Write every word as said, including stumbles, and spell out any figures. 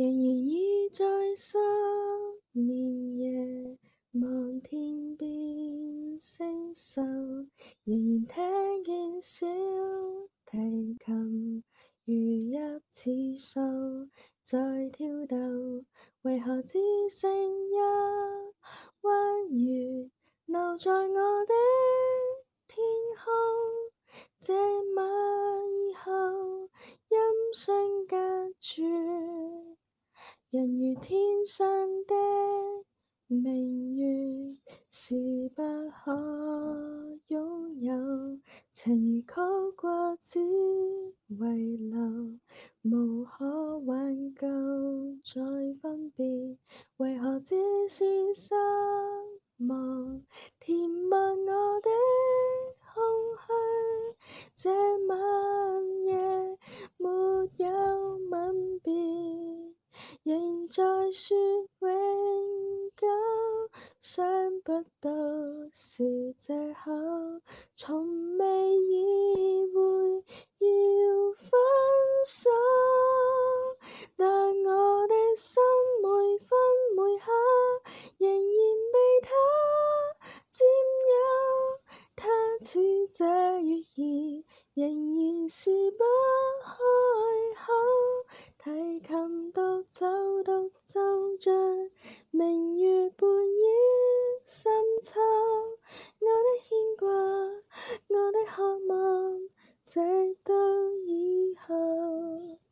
仍然倚在失眠夜，望天邊星宿，仍然聽見小提琴如泣似訴在跳動，為何只剩一彎月留在我的天空？這晚以後，音訊隔絕，人如天上的明月，是不可擁有。情如曲過只遺留，無可挽救再分別，為何只是失望填滿我的空虛？這晚夜沒有吻別，仍在說永久，想不到是藉口，從未意會要分手，但我的心每分每刻仍然被他佔有，他似這月兒，仍然是不開口，提琴獨奏獨奏着明月半倚深秋，我的牽掛，我的渴望，直到以後。